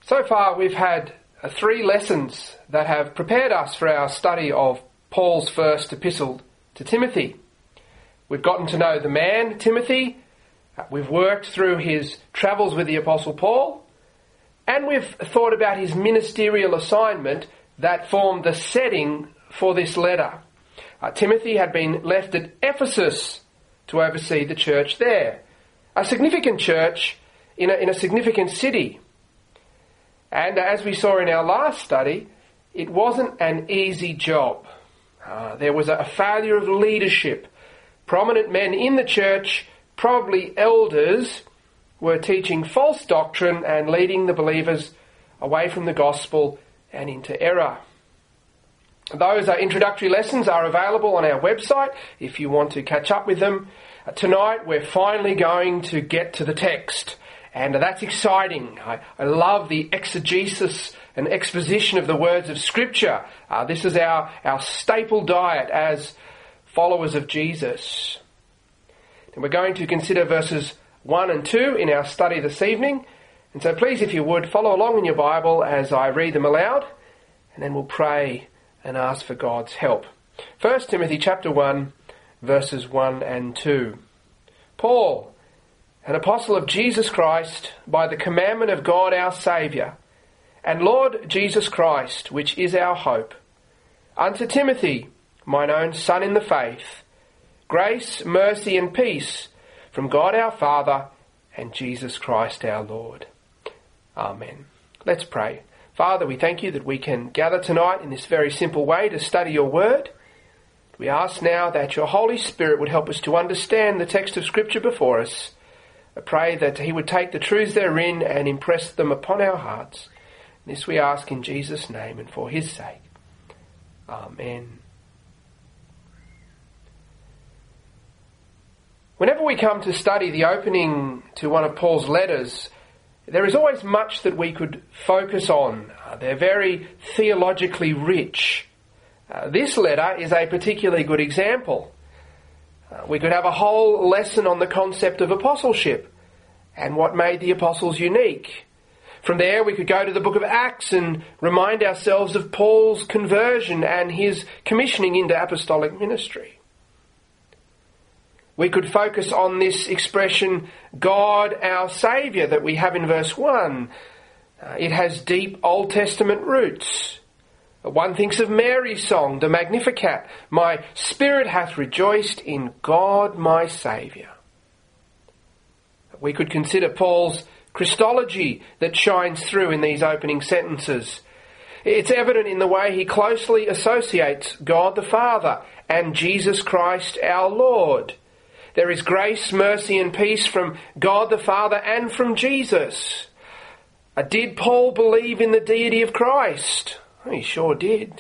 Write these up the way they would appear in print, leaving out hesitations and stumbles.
So far we've had 3 lessons that have prepared us for our study of Paul's first epistle to Timothy. We've gotten to know the man, Timothy. We've worked through his travels with the Apostle Paul. And we've thought about his ministerial assignment that formed the setting for this letter. Timothy had been left at Ephesus to oversee the church there. A significant church in a significant city. And as we saw in our last study, it wasn't an easy job. There was a failure of leadership. Prominent men in the church, probably elders, were teaching false doctrine and leading the believers away from the gospel and into error. Those introductory lessons are available on our website if you want to catch up with them. Tonight we're finally going to get to the text. And that's exciting. I love the exegesis and exposition of the words of Scripture. This is our staple diet as followers of Jesus. And we're going to consider verses 1 and 2 in our study this evening. And so please, if you would, follow along in your Bible as I read them aloud. And then we'll pray and ask for God's help. 1 Timothy chapter 1, verses 1 and 2. Paul, an apostle of Jesus Christ, by the commandment of God our Saviour, and Lord Jesus Christ, which is our hope, unto Timothy, mine own son in the faith, grace, mercy, and peace from God our Father and Jesus Christ our Lord. Amen. Let's pray. Father, we thank you that we can gather tonight in this very simple way to study your word. We ask now that your Holy Spirit would help us to understand the text of Scripture before us. I pray that he would take the truths therein and impress them upon our hearts. This we ask in Jesus' name and for his sake. Amen. Whenever we come to study the opening to one of Paul's letters, there is always much that we could focus on. They're very theologically rich. This letter is a particularly good example. We could have a whole lesson on the concept of apostleship and what made the apostles unique. From there we could go to the book of Acts and remind ourselves of Paul's conversion and his commissioning into apostolic ministry. We could focus on this expression, God our Saviour, that we have in verse 1. It has deep Old Testament roots. One thinks of Mary's song, the Magnificat, my spirit hath rejoiced in God my Saviour. We could consider Paul's Christology that shines through in these opening sentences. It's evident in the way he closely associates God the Father and Jesus Christ our Lord. There is grace, mercy and peace from God the Father and from Jesus. Did Paul believe in the deity of Christ? He sure did.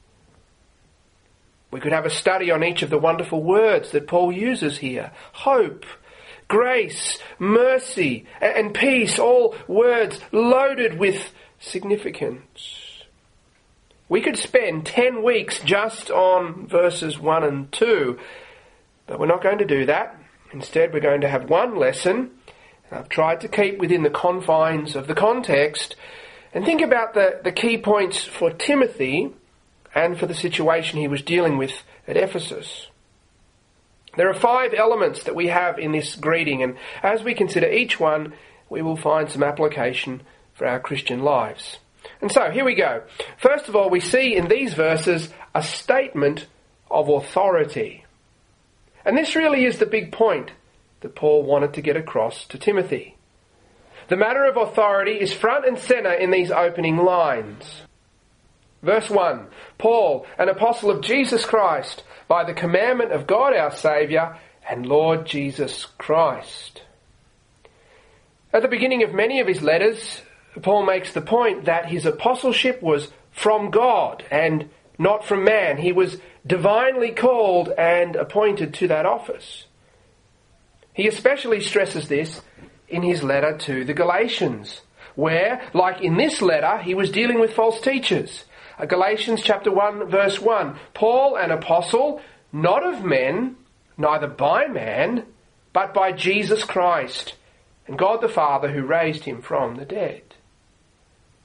We could have a study on each of the wonderful words that Paul uses here. Hope, grace, mercy, and peace, all words loaded with significance. We could spend 10 weeks just on verses 1 and 2, but we're not going to do that. Instead, we're going to have one lesson. I've tried to keep within the confines of the context and think about the key points for Timothy and for the situation he was dealing with at Ephesus. There are 5 elements that we have in this greeting, and as we consider each one, we will find some application for our Christian lives. And so, here we go. First of all, we see in these verses a statement of authority. And this really is the big point that Paul wanted to get across to Timothy. The matter of authority is front and centre in these opening lines. Verse 1, Paul, an apostle of Jesus Christ, by the commandment of God our Saviour and Lord Jesus Christ. At the beginning of many of his letters, Paul makes the point that his apostleship was from God and not from man. He was divinely called and appointed to that office. He especially stresses this in his letter to the Galatians, where, like in this letter, he was dealing with false teachers. Galatians chapter 1, verse 1, Paul, an apostle, not of men, neither by man, but by Jesus Christ, and God the Father who raised him from the dead.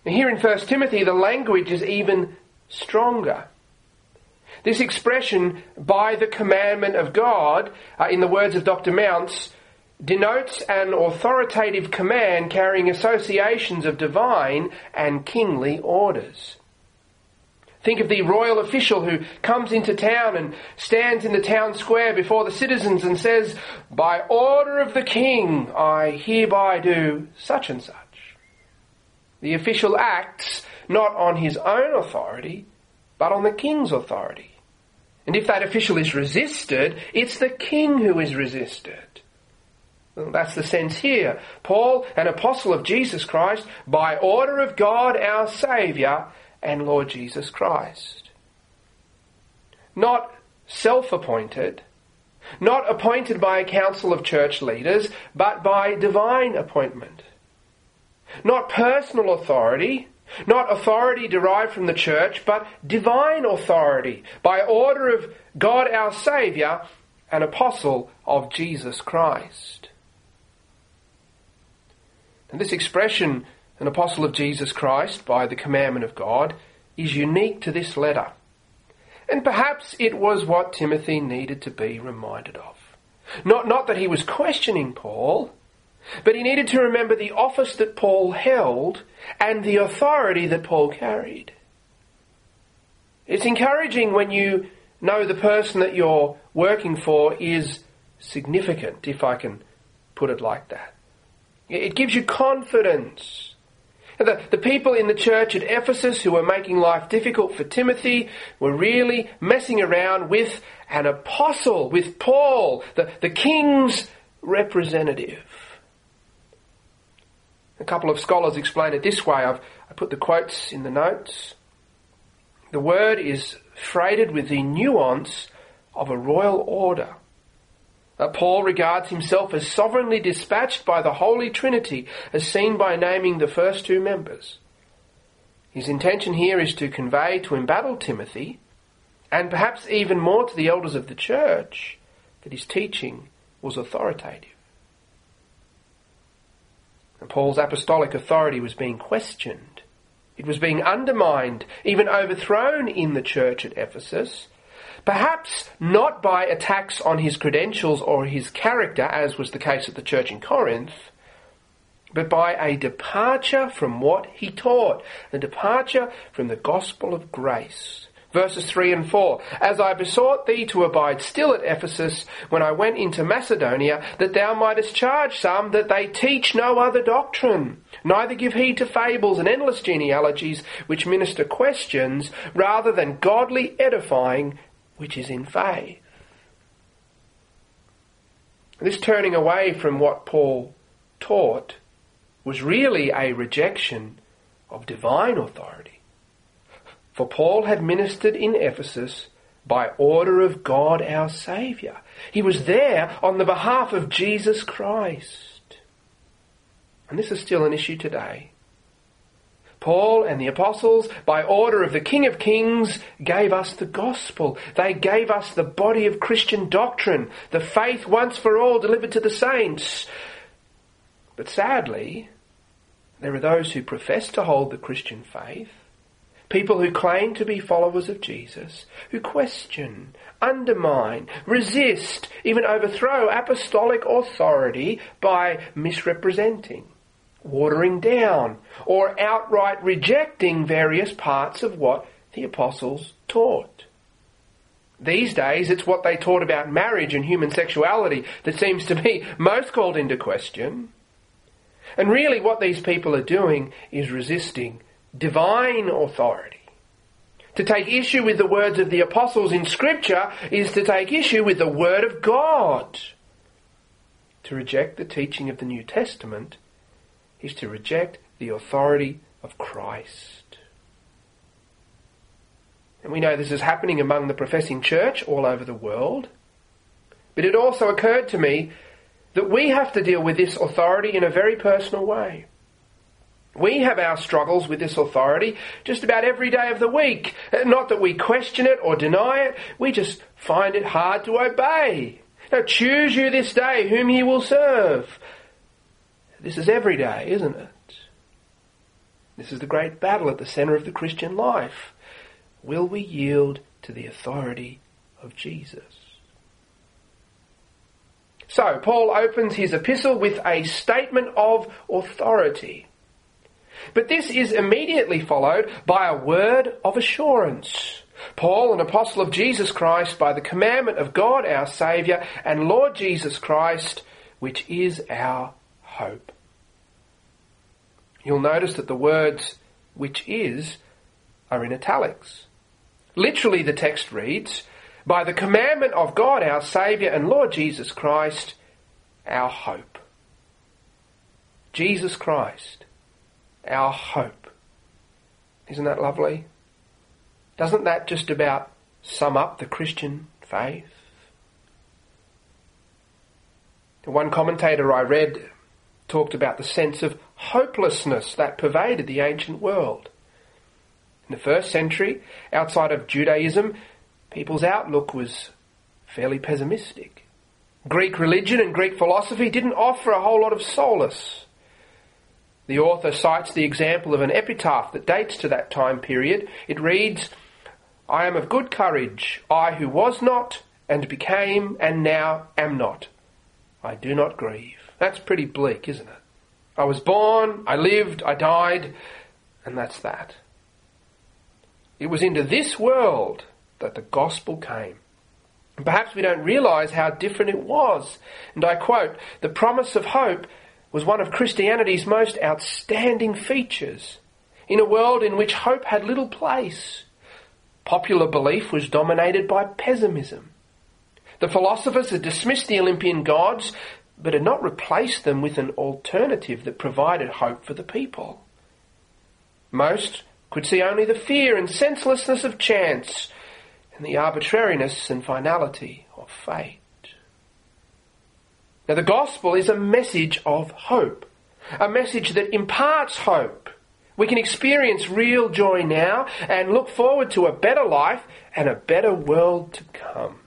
Here in 1 Timothy, the language is even stronger. This expression, by the commandment of God, in the words of Dr. Mounce, denotes an authoritative command carrying associations of divine and kingly orders. Think of the royal official who comes into town and stands in the town square before the citizens and says, "By order of the king, I hereby do such and such." The official acts not on his own authority, but on the king's authority. And if that official is resisted, it's the king who is resisted. Well, that's the sense here. Paul, an apostle of Jesus Christ, by order of God our Saviour and Lord Jesus Christ. Not self-appointed, not appointed by a council of church leaders, but by divine appointment. Not personal authority, not authority derived from the church, but divine authority, by order of God our Saviour, an apostle of Jesus Christ. And this expression, an apostle of Jesus Christ by the commandment of God, is unique to this letter. And perhaps it was what Timothy needed to be reminded of. Not that he was questioning Paul, but he needed to remember the office that Paul held and the authority that Paul carried. It's encouraging when you know the person that you're working for is significant, if I can put it like that. It gives you confidence. The people in the church at Ephesus who were making life difficult for Timothy were really messing around with an apostle, with Paul, the king's representative. A couple of scholars explain it this way. I put the quotes in the notes. The word is freighted with the nuance of a royal order. Paul regards himself as sovereignly dispatched by the Holy Trinity, as seen by naming the first two members. His intention here is to convey to embattled Timothy, and perhaps even more to the elders of the church, that his teaching was authoritative. And Paul's apostolic authority was being questioned. It was being undermined, even overthrown in the church at Ephesus, perhaps not by attacks on his credentials or his character, as was the case at the church in Corinth, but by a departure from what he taught, a departure from the gospel of grace. Verses 3 and 4, "As I besought thee to abide still at Ephesus when I went into Macedonia, that thou mightest charge some that they teach no other doctrine, neither give heed to fables and endless genealogies which minister questions, rather than godly edifying which is in faith." This turning away from what Paul taught was really a rejection of divine authority. For Paul had ministered in Ephesus by order of God our Saviour. He was there on the behalf of Jesus Christ. And this is still an issue today. Paul and the apostles, by order of the King of Kings, gave us the gospel. They gave us the body of Christian doctrine, the faith once for all delivered to the saints. But sadly, there are those who profess to hold the Christian faith, people who claim to be followers of Jesus, who question, undermine, resist, even overthrow apostolic authority by misrepresenting, watering down, or outright rejecting various parts of what the apostles taught. These days, it's what they taught about marriage and human sexuality that seems to be most called into question. And really what these people are doing is resisting divine authority. To take issue with the words of the apostles in Scripture is to take issue with the Word of God. To reject the teaching of the New Testament is to reject the authority of Christ. And we know this is happening among the professing church all over the world. But it also occurred to me that we have to deal with this authority in a very personal way. We have our struggles with this authority just about every day of the week. Not that we question it or deny it, we just find it hard to obey. Now, choose you this day whom ye will serve. This is every day, isn't it? This is the great battle at the centre of the Christian life. Will we yield to the authority of Jesus? So, Paul opens his epistle with a statement of authority. But this is immediately followed by a word of assurance. Paul, an apostle of Jesus Christ, by the commandment of God our Saviour and Lord Jesus Christ, which is our hope. You'll notice that the words "which is" are in italics. Literally the text reads, by the commandment of God our Saviour and Lord Jesus Christ, our hope. Jesus Christ, our hope. Isn't that lovely? Doesn't that just about sum up the Christian faith? One commentator I read talked about the sense of hopelessness that pervaded the ancient world. In the first century, outside of Judaism, people's outlook was fairly pessimistic. Greek religion and Greek philosophy didn't offer a whole lot of solace. The author cites the example of an epitaph that dates to that time period. It reads, "I am of good courage, I who was not, and became, and now am not. I do not grieve." That's pretty bleak, isn't it? I was born, I lived, I died, and that's that. It was into this world that the gospel came. And perhaps we don't realise how different it was. And I quote, "The promise of hope was one of Christianity's most outstanding features. In a world in which hope had little place, popular belief was dominated by pessimism. The philosophers had dismissed the Olympian gods, but had not replaced them with an alternative that provided hope for the people. Most could see only the fear and senselessness of chance and the arbitrariness and finality of fate." Now the gospel is a message of hope, a message that imparts hope. We can experience real joy now and look forward to a better life and a better world to come.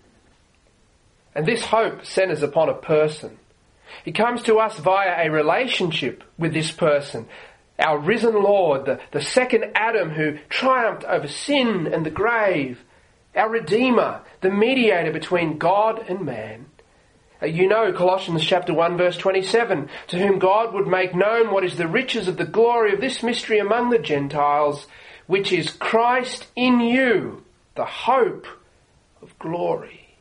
And this hope centres upon a person. He comes to us via a relationship with this person, our risen Lord, the second Adam who triumphed over sin and the grave, our Redeemer, the mediator between God and man. You know Colossians chapter 1 verse 27, to whom God would make known what is the riches of the glory of this mystery among the Gentiles, which is Christ in you, the hope of glory.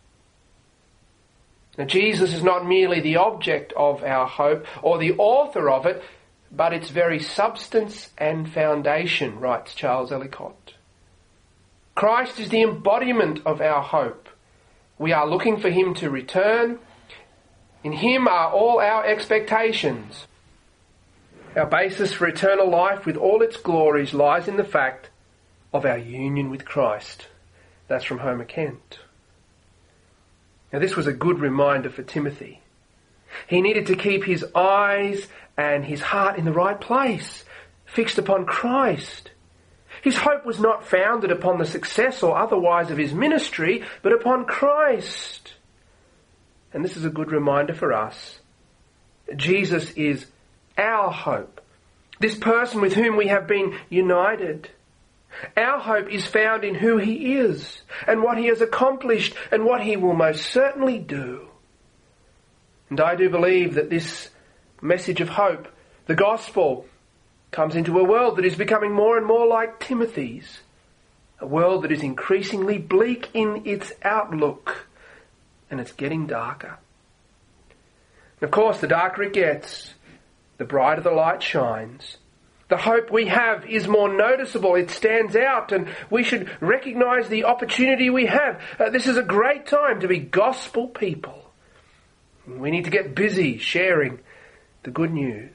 Now Jesus is not merely the object of our hope or the author of it, but its very substance and foundation, writes Charles Ellicott. Christ is the embodiment of our hope. We are looking for him to return. In him are all our expectations. Our basis for eternal life with all its glories lies in the fact of our union with Christ. That's from Homer Kent. Now this was a good reminder for Timothy. He needed to keep his eyes and his heart in the right place, fixed upon Christ. His hope was not founded upon the success or otherwise of his ministry, but upon Christ. And this is a good reminder for us. Jesus is our hope, this person with whom we have been united. Our hope is found in who he is and what he has accomplished and what he will most certainly do. And I do believe that this message of hope, the gospel, comes into a world that is becoming more and more like Timothy's, a world that is increasingly bleak in its outlook, and it's getting darker. And of course, the darker it gets, the brighter the light shines. The hope we have is more noticeable, it stands out, and we should recognise the opportunity we have. This is a great time to be gospel people. We need to get busy sharing the good news.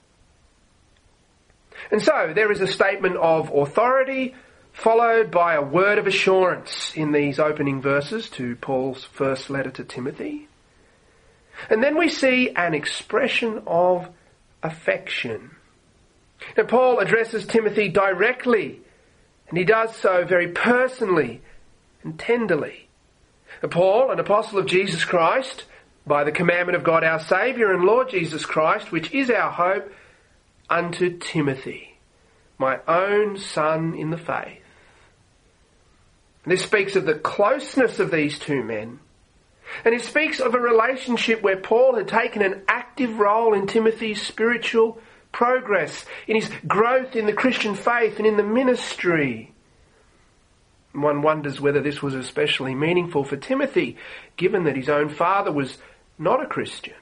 And so there is a statement of authority followed by a word of assurance in these opening verses to Paul's first letter to Timothy. And then we see an expression of affection. Now Paul addresses Timothy directly, and he does so very personally and tenderly. Paul, an apostle of Jesus Christ, by the commandment of God our Saviour and Lord Jesus Christ, which is our hope, unto Timothy, my own son in the faith. And this speaks of the closeness of these two men. And it speaks of a relationship where Paul had taken an active role in Timothy's spiritual progress, in his growth in the Christian faith and in the ministry. And one wonders whether this was especially meaningful for Timothy, given that his own father was not a Christian.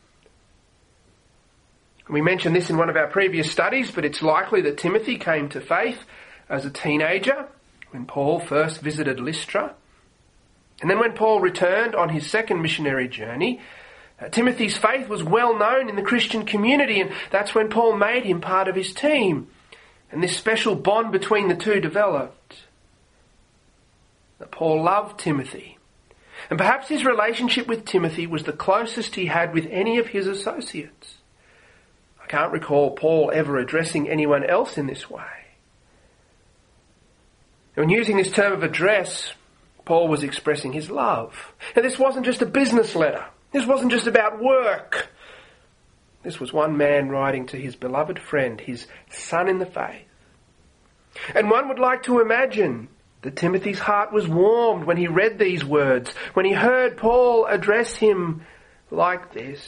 We mentioned this in one of our previous studies, but it's likely that Timothy came to faith as a teenager when Paul first visited Lystra. And then when Paul returned on his second missionary journey, Timothy's faith was well known in the Christian community, and that's when Paul made him part of his team. And this special bond between the two developed. That Paul loved Timothy. And perhaps his relationship with Timothy was the closest he had with any of his associates. I can't recall Paul ever addressing anyone else in this way. When using this term of address, Paul was expressing his love. And this wasn't just a business letter. This wasn't just about work. This was one man writing to his beloved friend, his son in the faith. And one would like to imagine that Timothy's heart was warmed when he read these words, when he heard Paul address him like this.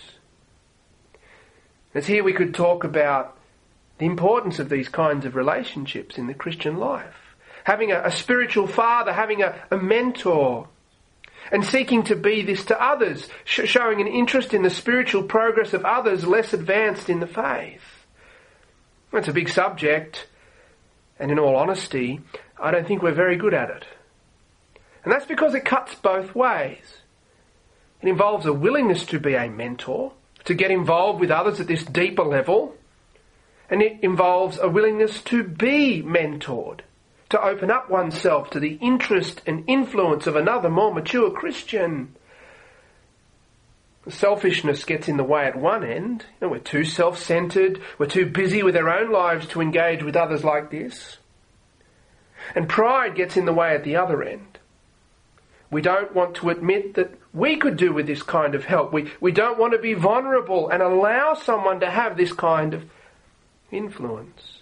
As here we could talk about the importance of these kinds of relationships in the Christian life. Having a spiritual father, having a mentor, and seeking to be this to others, showing an interest in the spiritual progress of others less advanced in the faith. It's a big subject, and in all honesty, I don't think we're very good at it. And that's because it cuts both ways. It involves a willingness to be a mentor, to get involved with others at this deeper level, and it involves a willingness to be mentored, to open up oneself to the interest and influence of another more mature Christian. Selfishness gets in the way at one end. We're too self-centred, we're too busy with our own lives to engage with others like this. And pride gets in the way at the other end. We don't want to admit that we could do with this kind of help. We don't want to be vulnerable and allow someone to have this kind of influence.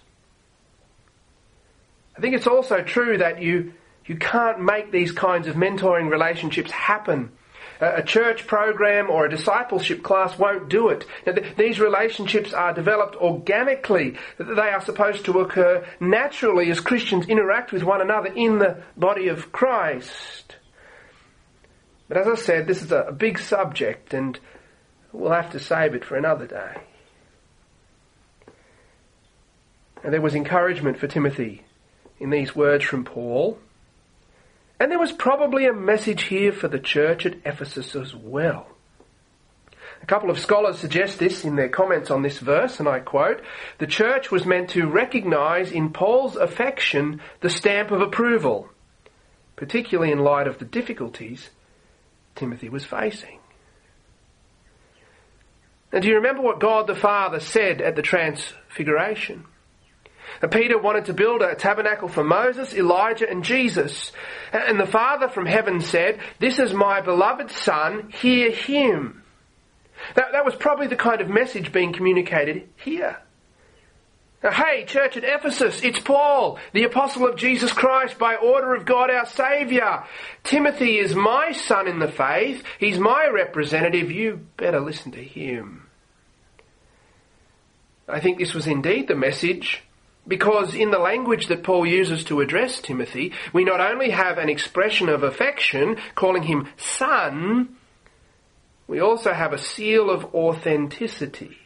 I think it's also true that you can't make these kinds of mentoring relationships happen. A church program or a discipleship class won't do it. Now, these relationships are developed organically. They are supposed to occur naturally as Christians interact with one another in the body of Christ. But as I said, this is a big subject, and we'll have to save it for another day. And there was encouragement for Timothy in these words from Paul. And there was probably a message here for the church at Ephesus as well. A couple of scholars suggest this in their comments on this verse, and I quote, "The church was meant to recognise in Paul's affection the stamp of approval, particularly in light of the difficulties Timothy was facing." Now, do you remember what God the Father said at the Transfiguration? Peter wanted to build a tabernacle for Moses, Elijah and Jesus. And the Father from heaven said, "This is my beloved Son, hear him." That was probably the kind of message being communicated here. Now, hey, church at Ephesus, it's Paul, the apostle of Jesus Christ by order of God our Saviour. Timothy is my son in the faith. He's my representative. You better listen to him. I think this was indeed the message, because in the language that Paul uses to address Timothy, we not only have an expression of affection, calling him son, we also have a seal of authenticity.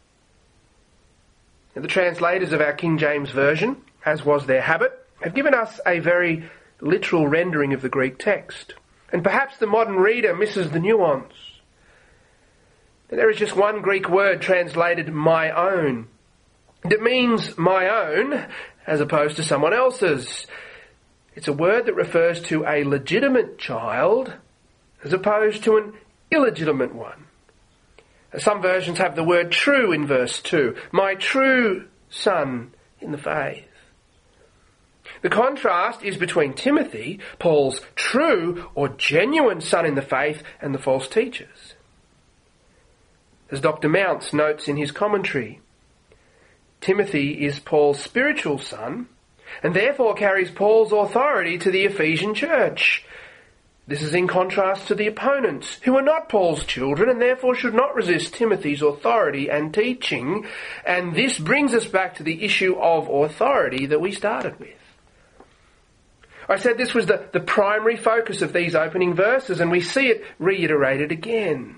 And the translators of our King James Version, as was their habit, have given us a very literal rendering of the Greek text. And perhaps the modern reader misses the nuance. There is just one Greek word translated my own. It means my own as opposed to someone else's. It's a word that refers to a legitimate child as opposed to an illegitimate one. Some versions have the word true in verse 2. My true son in the faith. The contrast is between Timothy, Paul's true or genuine son in the faith, and the false teachers. As Dr. Mounce notes in his commentary, Timothy is Paul's spiritual son, and therefore carries Paul's authority to the Ephesian church. This is in contrast to the opponents, who are not Paul's children and therefore should not resist Timothy's authority and teaching. And this brings us back to the issue of authority that we started with. I said this was the primary focus of these opening verses, and we see it reiterated again.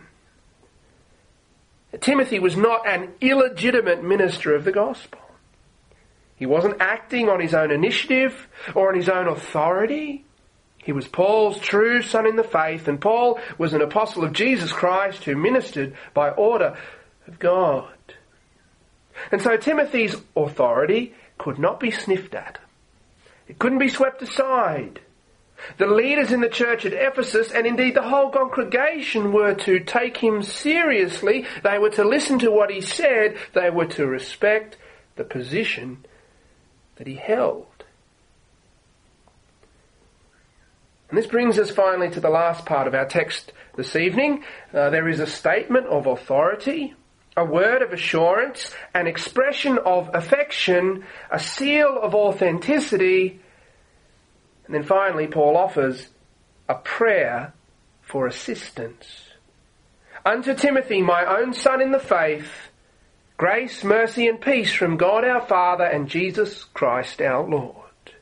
Timothy was not an illegitimate minister of the gospel. He wasn't acting on his own initiative or on his own authority. He was Paul's true son in the faith, and Paul was an apostle of Jesus Christ who ministered by order of God. And so Timothy's authority could not be sniffed at. It couldn't be swept aside. The leaders in the church at Ephesus, and indeed the whole congregation, were to take him seriously. They were to listen to what he said. They were to respect the position that he held. And this brings us finally to the last part of our text this evening. There is a statement of authority, a word of assurance, an expression of affection, a seal of authenticity, and then finally Paul offers a prayer for assistance. Unto Timothy, my own son in the faith, grace, mercy and peace from God our Father and Jesus Christ our Lord.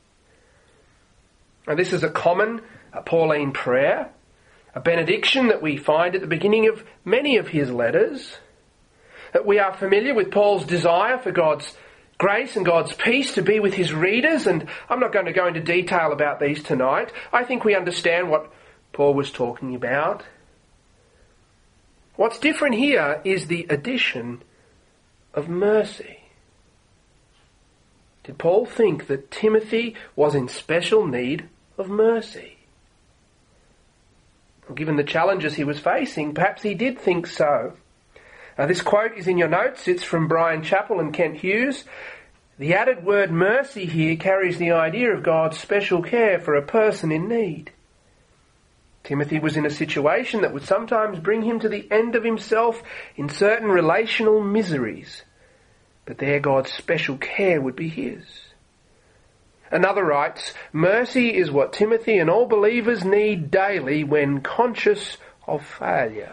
Now this is a common Pauline prayer, a benediction that we find at the beginning of many of his letters. We are familiar with Paul's desire for God's grace and God's peace to be with his readers, and I'm not going to go into detail about these tonight. I think we understand what Paul was talking about. What's different here is the addition of mercy. Did Paul think that Timothy was in special need of mercy? Well, given the challenges he was facing, perhaps he did think so. This quote is in your notes. It's from Brian Chappell and Kent Hughes. The added word mercy here carries the idea of God's special care for a person in need. Timothy was in a situation that would sometimes bring him to the end of himself in certain relational miseries, but there God's special care would be his. Another writes, mercy is what Timothy and all believers need daily when conscious of failure.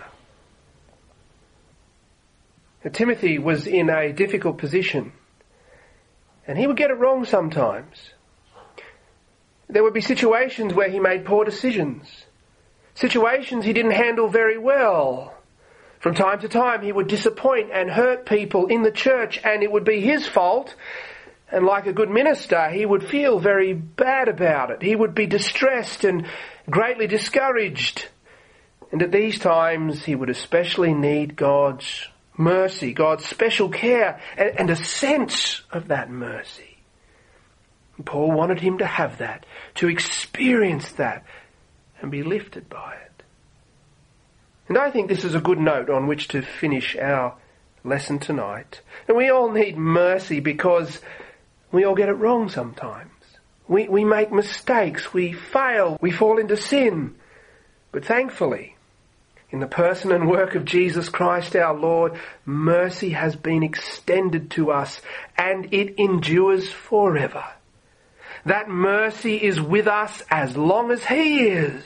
Now, Timothy was in a difficult position, and he would get it wrong sometimes. There would be situations where he made poor decisions, situations he didn't handle very well. From time to time he would disappoint and hurt people in the church, and it would be his fault. And like a good minister, he would feel very bad about it. He would be distressed and greatly discouraged. And at these times, he would especially need God's mercy, God's special care, and a sense of that mercy. And Paul wanted him to have that, to experience that, and be lifted by it. And I think this is a good note on which to finish our lesson tonight. And we all need mercy because we all get it wrong sometimes. We make mistakes, we fail, we fall into sin. But thankfully, in the person and work of Jesus Christ our Lord, mercy has been extended to us and it endures forever. That mercy is with us as long as He is.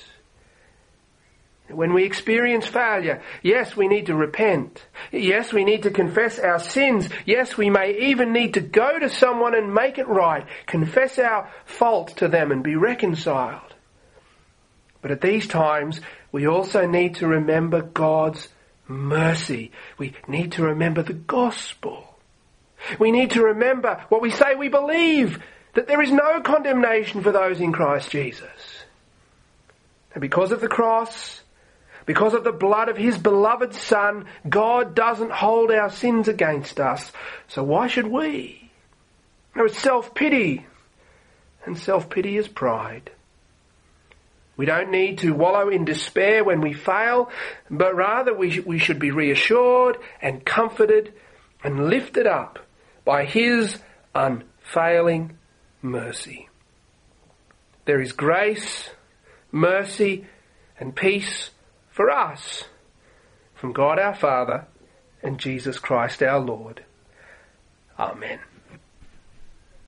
When we experience failure, yes, we need to repent. Yes, we need to confess our sins. Yes, we may even need to go to someone and make it right, confess our fault to them and be reconciled. But at these times, we also need to remember God's mercy. We need to remember the gospel. We need to remember what we say we believe, that there is no condemnation for those in Christ Jesus. And because of the cross, because of the blood of His beloved Son, God doesn't hold our sins against us. So why should we? No, it's self-pity. And self-pity is pride. We don't need to wallow in despair when we fail, but rather we should be reassured and comforted and lifted up by His unfailing mercy. There is grace, mercy, and peace for us from God our Father and Jesus Christ our Lord. Amen.